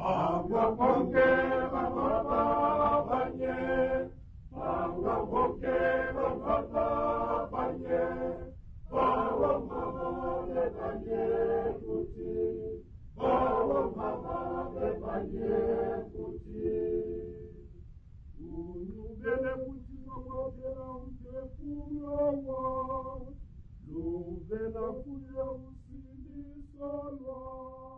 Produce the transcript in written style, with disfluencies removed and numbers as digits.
Angapokea baba banye, angapokea baba banye, bawa mama banye kuti, bawa mama banye kuti. Unubele kuti ngokera utefulowa, luvela kuya usindiswa.